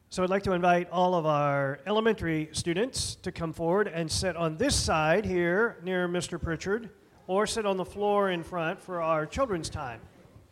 So I'd like to invite all of our elementary students to come forward and sit on this side here near Mr. Pritchard, or sit on the floor in front for our children's time.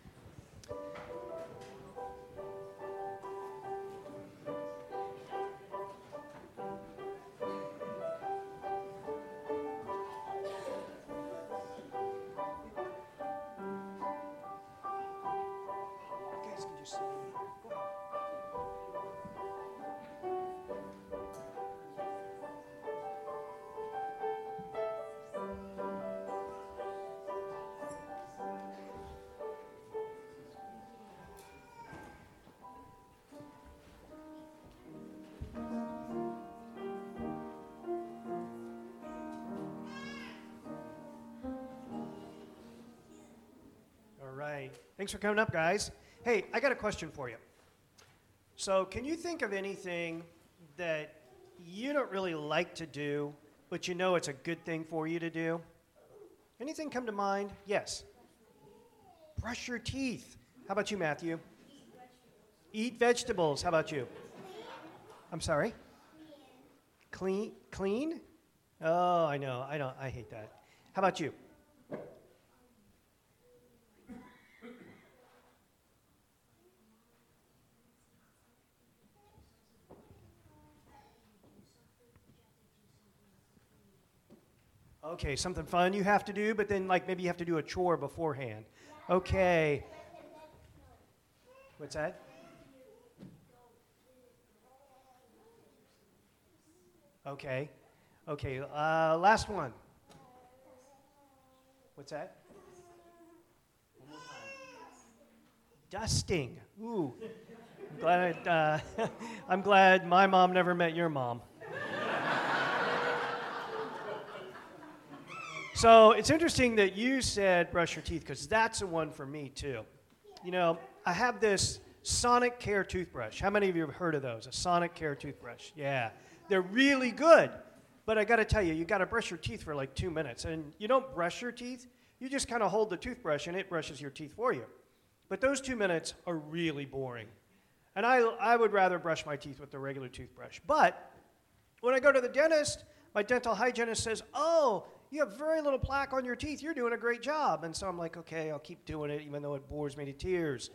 Thanks for coming up, guys. Hey, I got a question for you. So can you think of anything that you don't really like to do, but you know it's a good thing for you to do? Anything come to mind? Yes. Brush your teeth. How about you, Matthew? Eat vegetables. How about you? I'm sorry? Clean? Oh, I know. I hate that. How about you? Okay, something fun you have to do, but then maybe you have to do a chore beforehand. Okay. What's that? Okay. Last one. What's that? One more time. Dusting. Ooh. I'm glad my mom never met your mom. So it's interesting that you said brush your teeth, because that's a one for me too. You know, I have this Sonicare toothbrush. How many of you have heard of those? A Sonicare toothbrush. Yeah. They're really good. But I got to tell you, you got to brush your teeth for like 2 minutes. And you don't brush your teeth. You just kind of hold the toothbrush and it brushes your teeth for you. But those 2 minutes are really boring. And I would rather brush my teeth with the regular toothbrush. But when I go to the dentist, my dental hygienist says, "Oh, you have very little plaque on your teeth. You're doing a great job." And so I'm like, okay, I'll keep doing it, even though it bores me to tears.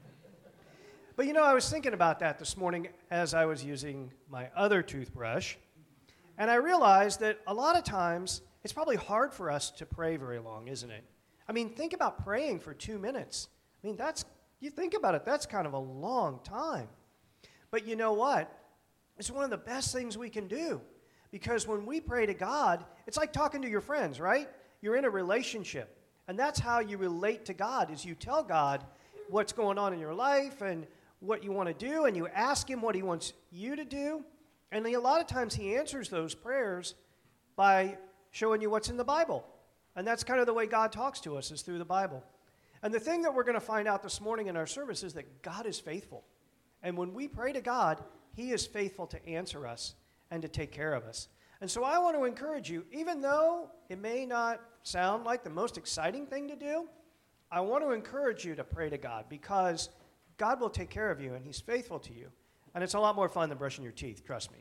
But you know, I was thinking about that this morning as I was using my other toothbrush. And I realized that a lot of times, it's probably hard for us to pray very long, isn't it? I mean, think about praying for 2 minutes. I mean, you think about it, that's kind of a long time. But you know what? It's one of the best things we can do. Because when we pray to God, it's like talking to your friends, right? You're in a relationship. And that's how you relate to God, is you tell God what's going on in your life and what you want to do, and you ask him what he wants you to do. And a lot of times he answers those prayers by showing you what's in the Bible. And that's kind of the way God talks to us, is through the Bible. And the thing that we're going to find out this morning in our service is that God is faithful. And when we pray to God, he is faithful to answer us and to take care of us. And so I want to encourage you, even though it may not sound like the most exciting thing to do, I want to encourage you to pray to God, because God will take care of you and he's faithful to you. And it's a lot more fun than brushing your teeth, trust me.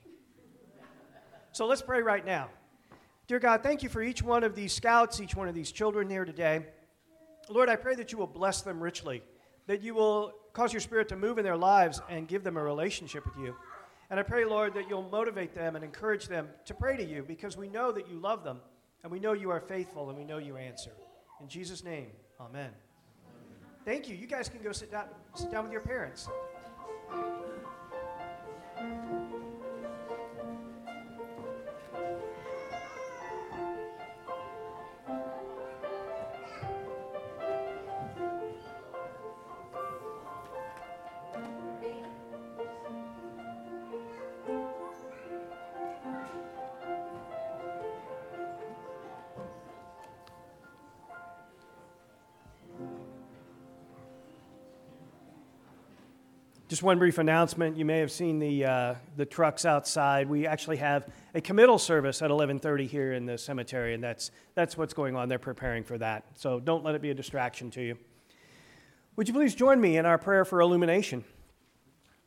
So let's pray right now. Dear God, thank you for each one of these scouts, each one of these children here today. Lord, I pray that you will bless them richly, that you will cause your Spirit to move in their lives and give them a relationship with you. And I pray, Lord, that you'll motivate them and encourage them to pray to you, because we know that you love them, and we know you are faithful, and we know you answer. In Jesus' name, amen. Thank you. You guys can go sit down with your parents. Just one brief announcement. You may have seen the trucks outside. We actually have a committal service at 11:30 here in the cemetery, and that's what's going on. They're preparing for that. So don't let it be a distraction to you. Would you please join me in our prayer for illumination?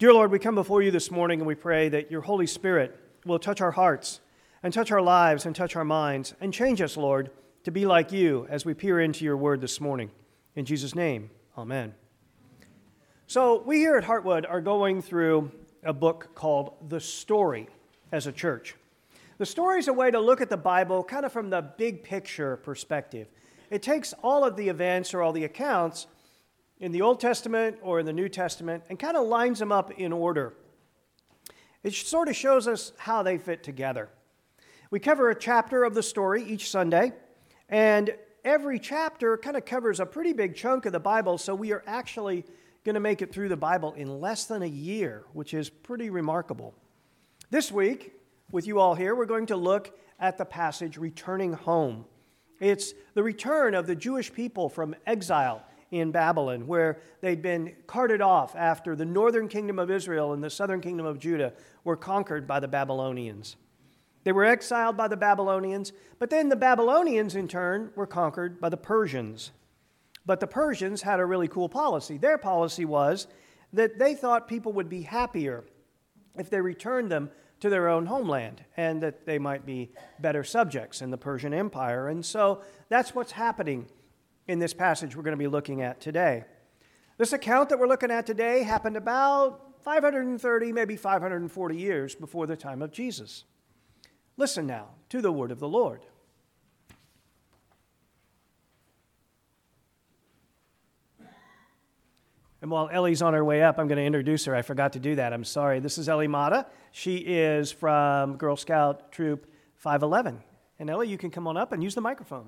Dear Lord, we come before you this morning and we pray that your Holy Spirit will touch our hearts and touch our lives and touch our minds and change us, Lord, to be like you as we peer into your word this morning. In Jesus' name, amen. So we here at Heartwood are going through a book called The Story as a church. The story is a way to look at the Bible kind of from the big picture perspective. It takes all of the events or all the accounts in the Old Testament or in the New Testament and kind of lines them up in order. It sort of shows us how they fit together. We cover a chapter of the story each Sunday, and every chapter kind of covers a pretty big chunk of the Bible, so we are actually going to make it through the Bible in less than a year, which is pretty remarkable. This week, with you all here, we're going to look at the passage Returning Home. It's the return of the Jewish people from exile in Babylon, where they'd been carted off after the northern kingdom of Israel and the southern kingdom of Judah were conquered by the Babylonians. They were exiled by the Babylonians, but then the Babylonians, in turn, were conquered by the Persians. But the Persians had a really cool policy. Their policy was that they thought people would be happier if they returned them to their own homeland, and that they might be better subjects in the Persian Empire. And so that's what's happening in this passage we're going to be looking at today. This account that we're looking at today happened about 530, maybe 540 years before the time of Jesus. Listen now to the word of the Lord. And while Ellie's on her way up, I'm going to introduce her. I forgot to do that. I'm sorry. This is Ellie Mata. She is from Girl Scout Troop 511. And Ellie, you can come on up and use the microphone.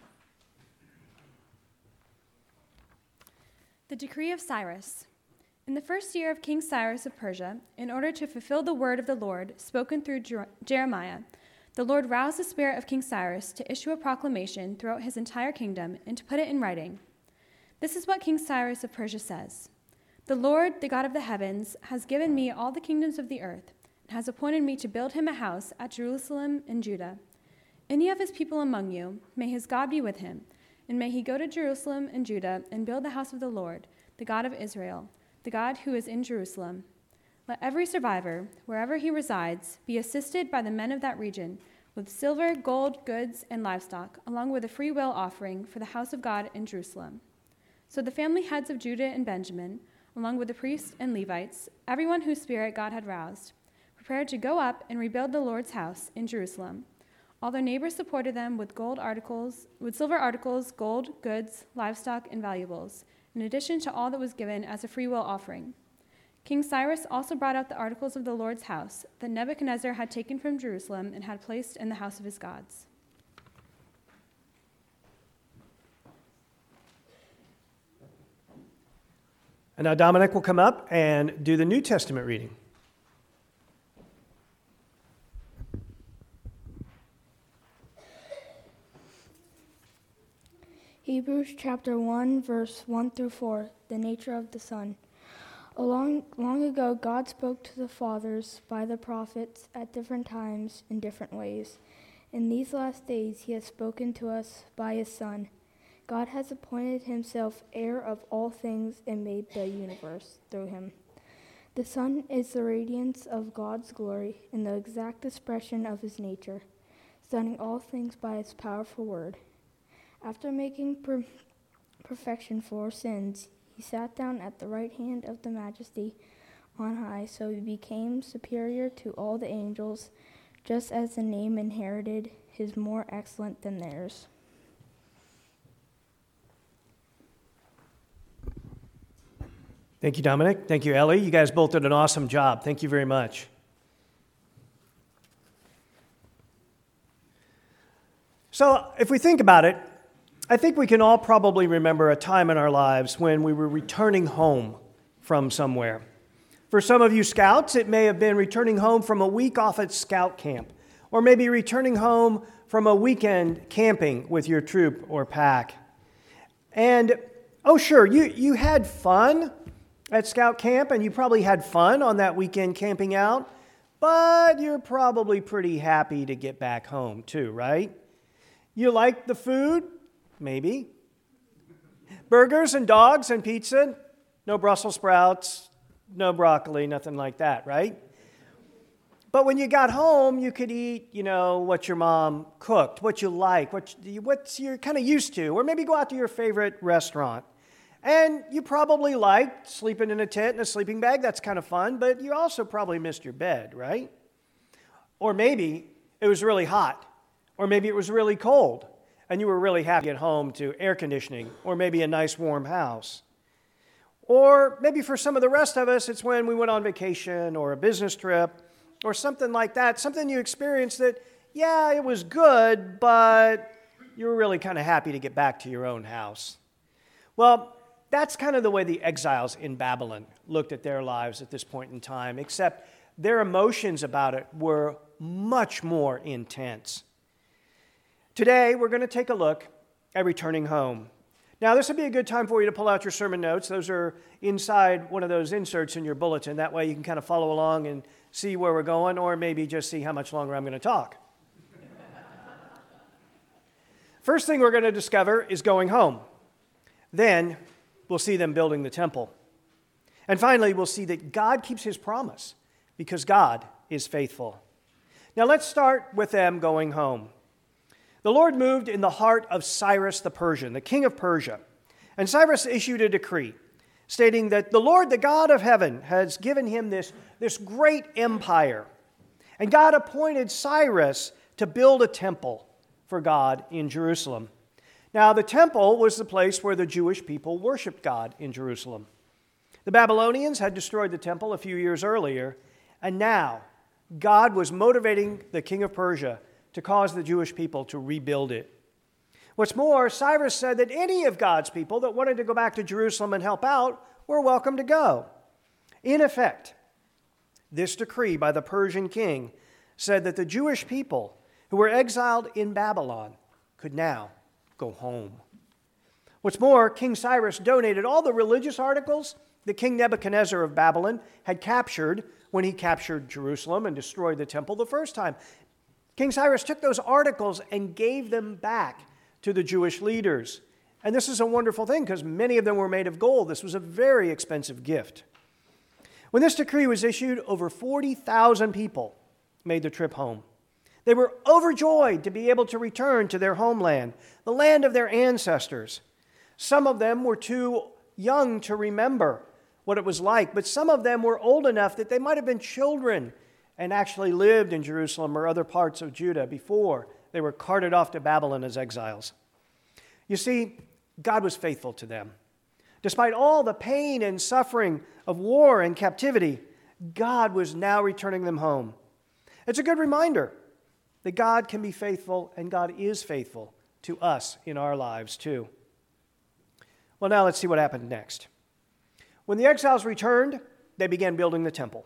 The decree of Cyrus. In the first year of King Cyrus of Persia, in order to fulfill the word of the Lord spoken through Jeremiah, the Lord roused the spirit of King Cyrus to issue a proclamation throughout his entire kingdom and to put it in writing. This is what King Cyrus of Persia says. The Lord, the God of the heavens, has given me all the kingdoms of the earth and has appointed me to build him a house at Jerusalem in Judah. Any of his people among you, may his God be with him, and may he go to Jerusalem and Judah and build the house of the Lord, the God of Israel, the God who is in Jerusalem. Let every survivor, wherever he resides, be assisted by the men of that region with silver, gold, goods, and livestock, along with a free will offering for the house of God in Jerusalem. So the family heads of Judah and Benjamin, along with the priests and Levites, everyone whose spirit God had roused, prepared to go up and rebuild the Lord's house in Jerusalem. All their neighbors supported them with silver articles, gold, goods, livestock, and valuables, in addition to all that was given as a freewill offering. King Cyrus also brought out the articles of the Lord's house that Nebuchadnezzar had taken from Jerusalem and had placed in the house of his gods. And now Dominic will come up and do the New Testament reading. Hebrews chapter 1, verse 1 through 4, the nature of the Son. Long ago, God spoke to the fathers by the prophets at different times in different ways. In these last days, he has spoken to us by his Son. God has appointed himself heir of all things and made the universe through him. The Son is the radiance of God's glory and the exact expression of his nature, stunning all things by his powerful word. After making perfection for sins, he sat down at the right hand of the Majesty on high, so he became superior to all the angels, just as the name inherited is more excellent than theirs. Thank you, Dominic. Thank you, Ellie. You guys both did an awesome job. Thank you very much. So, if we think about it, I think we can all probably remember a time in our lives when we were returning home from somewhere. For some of you scouts, it may have been returning home from a week off at scout camp, or maybe returning home from a weekend camping with your troop or pack. And, oh sure, you had fun at scout camp, and you probably had fun on that weekend camping out, but you're probably pretty happy to get back home too, right? You like the food? Maybe. Burgers and dogs and pizza, no Brussels sprouts, no broccoli, nothing like that, right? But when you got home, you could eat, what your mom cooked, what you like, what you're kind of used to, or maybe go out to your favorite restaurant. And you probably liked sleeping in a tent in a sleeping bag. That's kind of fun, but you also probably missed your bed, right? Or maybe it was really hot, or maybe it was really cold, and you were really happy to get home to air conditioning, or maybe a nice warm house. Or maybe for some of the rest of us, it's when we went on vacation or a business trip or something like that, something you experienced that, yeah, it was good, but you were really kind of happy to get back to your own house. Well, that's kind of the way the exiles in Babylon looked at their lives at this point in time, except their emotions about it were much more intense. Today, we're going to take a look at returning home. Now, this would be a good time for you to pull out your sermon notes. Those are inside one of those inserts in your bulletin. That way you can kind of follow along and see where we're going, or maybe just see how much longer I'm going to talk. First thing we're going to discover is going home. Then we'll see them building the temple. And finally, we'll see that God keeps his promise because God is faithful. Now let's start with them going home. The Lord moved in the heart of Cyrus the Persian, the king of Persia. And Cyrus issued a decree stating that the Lord, the God of heaven, has given him this great empire. And God appointed Cyrus to build a temple for God in Jerusalem. Now, the temple was the place where the Jewish people worshiped God in Jerusalem. The Babylonians had destroyed the temple a few years earlier, and now God was motivating the king of Persia to cause the Jewish people to rebuild it. What's more, Cyrus said that any of God's people that wanted to go back to Jerusalem and help out were welcome to go. In effect, this decree by the Persian king said that the Jewish people who were exiled in Babylon could now go home. What's more, King Cyrus donated all the religious articles that King Nebuchadnezzar of Babylon had captured when he captured Jerusalem and destroyed the temple the first time. King Cyrus took those articles and gave them back to the Jewish leaders. And this is a wonderful thing because many of them were made of gold. This was a very expensive gift. When this decree was issued, over 40,000 people made the trip home. They were overjoyed to be able to return to their homeland, the land of their ancestors. Some of them were too young to remember what it was like, but some of them were old enough that they might have been children and actually lived in Jerusalem or other parts of Judah before they were carted off to Babylon as exiles. You see, God was faithful to them. Despite all the pain and suffering of war and captivity, God was now returning them home. It's a good reminder that God can be faithful, and God is faithful to us in our lives too. Well, now let's see what happened next. When the exiles returned, they began building the temple.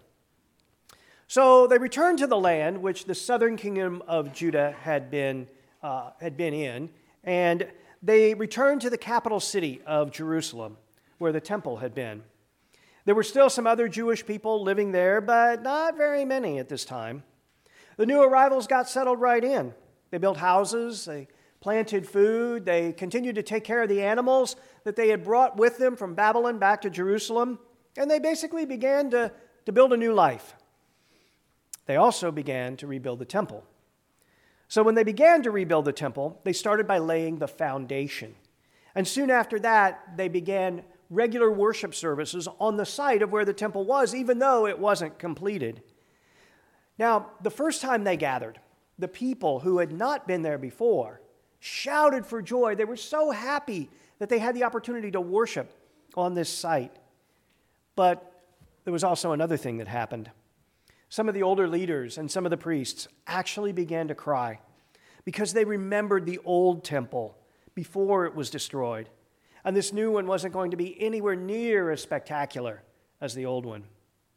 So they returned to the land which the southern kingdom of Judah had been in, and they returned to the capital city of Jerusalem, where the temple had been. There were still some other Jewish people living there, but not very many at this time. The new arrivals got settled right in. They built houses, they planted food, they continued to take care of the animals that they had brought with them from Babylon back to Jerusalem, and they basically began to build a new life. They also began to rebuild the temple. So when they began to rebuild the temple, they started by laying the foundation. And soon after that, they began regular worship services on the site of where the temple was, even though it wasn't completed. Now, the first time they gathered, the people who had not been there before shouted for joy. They were so happy that they had the opportunity to worship on this site. But there was also another thing that happened. Some of the older leaders and some of the priests actually began to cry because they remembered the old temple before it was destroyed. And this new one wasn't going to be anywhere near as spectacular as the old one.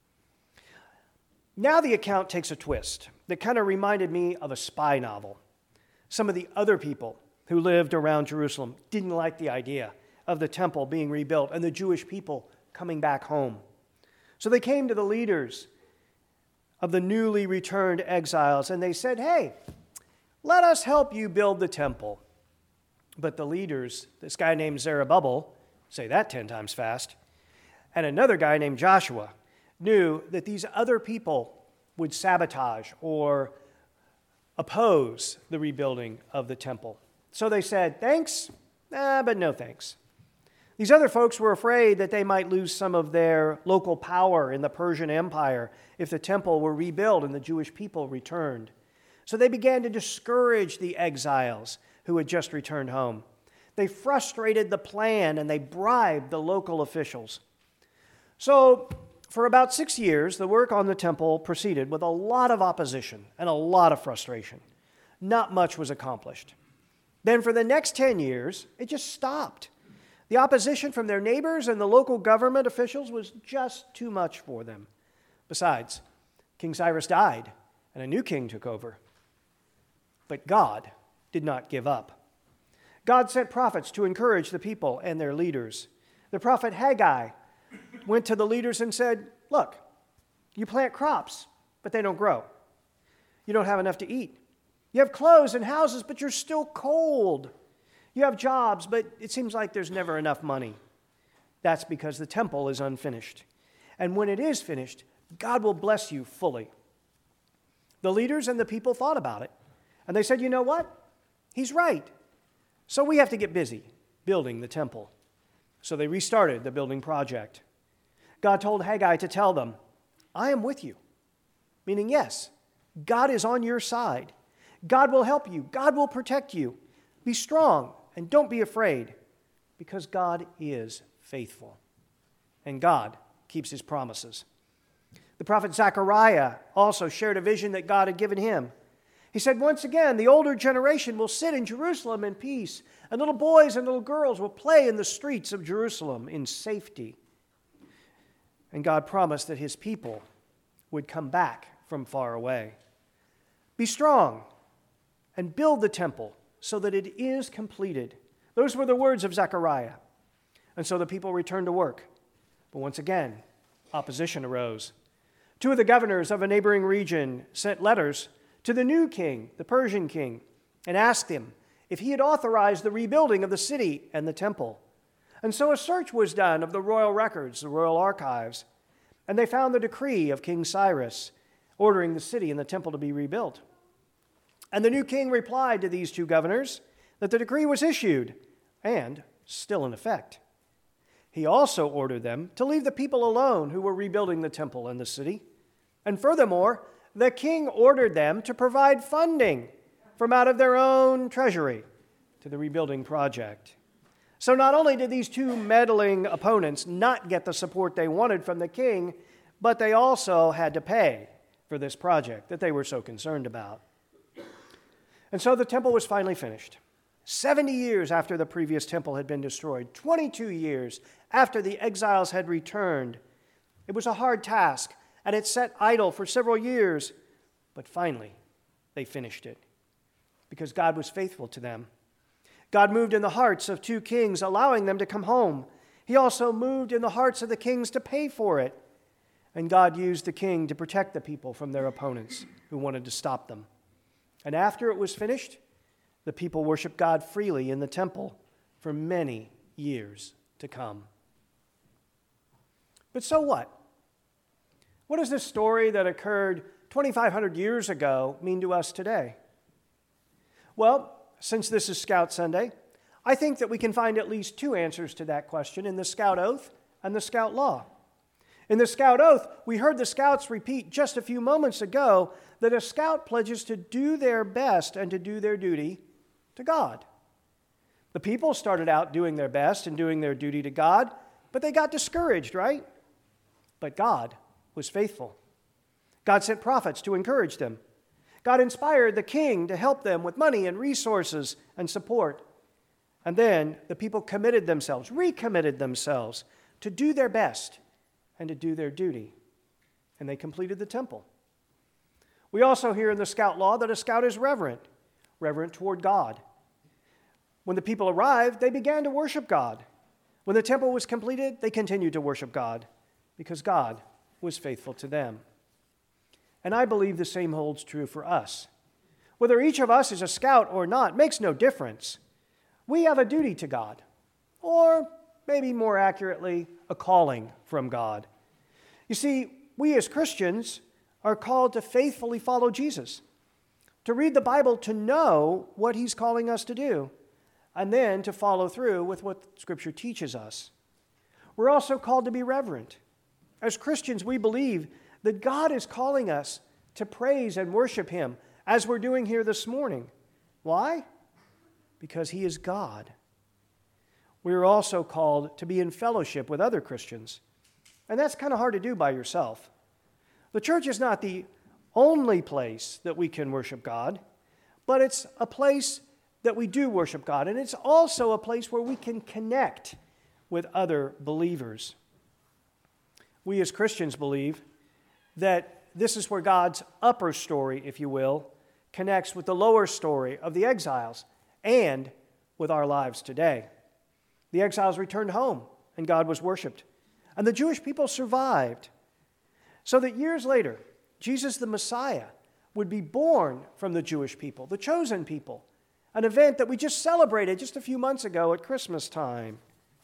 Now the account takes a twist that kind of reminded me of a spy novel. Some of the other people who lived around Jerusalem didn't like the idea of the temple being rebuilt and the Jewish people coming back home. So they came to the leaders of the newly returned exiles and they said, "Hey, let us help you build the temple." But the leaders, this guy named Zerubbabel, say that 10 times fast, and another guy named Joshua, knew that these other people would sabotage or oppose the rebuilding of the temple. So they said, thanks, but no thanks. These other folks were afraid that they might lose some of their local power in the Persian Empire if the temple were rebuilt and the Jewish people returned. So they began to discourage the exiles who had just returned home. They frustrated the plan and they bribed the local officials. So for about 6 years, the work on the temple proceeded with a lot of opposition and a lot of frustration. Not much was accomplished. Then for the next 10 years, it just stopped. The opposition from their neighbors and the local government officials was just too much for them. Besides, King Cyrus died and a new king took over. But God did not give up. God sent prophets to encourage the people and their leaders. The prophet Haggai went to the leaders and said, look, you plant crops, but they don't grow. You don't have enough to eat. You have clothes and houses, but you're still cold. You have jobs, but it seems like there's never enough money. That's because the temple is unfinished. And when it is finished, God will bless you fully. The leaders and the people thought about it, and they said, you know what? He's right. So we have to get busy building the temple. So they restarted the building project. God told Haggai to tell them, I am with you. Meaning, yes, God is on your side. God will help you. God will protect you. Be strong and don't be afraid, because God is faithful. And God keeps his promises. The prophet Zechariah also shared a vision that God had given him. He said, once again, the older generation will sit in Jerusalem in peace, and little boys and little girls will play in the streets of Jerusalem in safety. And God promised that his people would come back from far away. Be strong and build the temple so that it is completed. Those were the words of Zechariah. And so the people returned to work. But once again, opposition arose. 2 of the governors of a neighboring region sent letters to the new king, the Persian king, and asked him if he had authorized the rebuilding of the city and the temple. And so a search was done of the royal records, the royal archives, and they found the decree of King Cyrus ordering the city and the temple to be rebuilt. And the new king replied to these 2 governors that the decree was issued and still in effect. He also ordered them to leave the people alone who were rebuilding the temple and the city. And furthermore, the king ordered them to provide funding from out of their own treasury to the rebuilding project. So not only did these 2 meddling opponents not get the support they wanted from the king, but they also had to pay for this project that they were so concerned about. And so the temple was finally finished. 70 years after the previous temple had been destroyed, 22 years after the exiles had returned. It was a hard task, and it sat idle for several years, but finally they finished it because God was faithful to them. God moved in the hearts of 2 kings, allowing them to come home. He also moved in the hearts of the kings to pay for it. And God used the king to protect the people from their opponents who wanted to stop them. And after it was finished, the people worshiped God freely in the temple for many years to come. But so what? What does this story that occurred 2,500 years ago mean to us today? Well, since this is Scout Sunday, I think that we can find at least 2 answers to that question in the Scout Oath and the Scout Law. In the Scout Oath, we heard the Scouts repeat just a few moments ago that a Scout pledges to do their best and to do their duty to God. The people started out doing their best and doing their duty to God, but they got discouraged, right? But God was faithful. God sent prophets to encourage them. God inspired the king to help them with money and resources and support. And then the people recommitted themselves to do their best and to do their duty. And they completed the temple. We also hear in the Scout Law that a scout is reverent toward God. When the people arrived, they began to worship God. When the temple was completed, they continued to worship God because God was faithful to them. And I believe the same holds true for us. Whether each of us is a scout or not makes no difference. We have a duty to God, or maybe more accurately, a calling from God. You see, we as Christians are called to faithfully follow Jesus, to read the Bible to know what he's calling us to do, and then to follow through with what Scripture teaches us. We're also called to be reverent. As Christians, we believe that God is calling us to praise and worship him, as we're doing here this morning. Why? Because he is God. We are also called to be in fellowship with other Christians, and that's kind of hard to do by yourself. The church is not the only place that we can worship God, but it's a place that we do worship God, and it's also a place where we can connect with other believers. We as Christians believe that this is where God's upper story, if you will, connects with the lower story of the exiles and with our lives today. The exiles returned home, and God was worshiped, and the Jewish people survived, so that years later, Jesus the Messiah would be born from the Jewish people, the chosen people, an event that we just celebrated just a few months ago at Christmas time.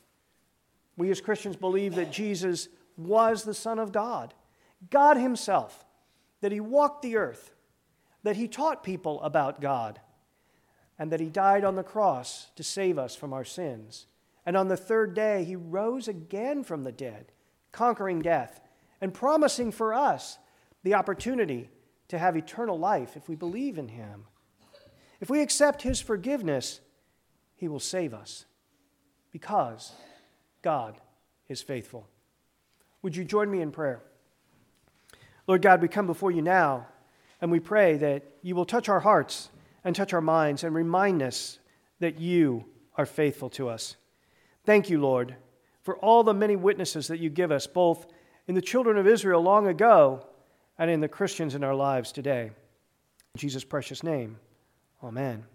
We as Christians believe that Jesus was the Son of God, God himself, that he walked the earth, that he taught people about God, and that he died on the cross to save us from our sins. And on the third day, he rose again from the dead, conquering death and promising for us the opportunity to have eternal life if we believe in him. If we accept his forgiveness, he will save us because God is faithful. Would you join me in prayer? Lord God, we come before you now, and we pray that you will touch our hearts and touch our minds and remind us that you are faithful to us. Thank you, Lord, for all the many witnesses that you give us, both in the children of Israel long ago and in the Christians in our lives today. In Jesus' precious name, amen.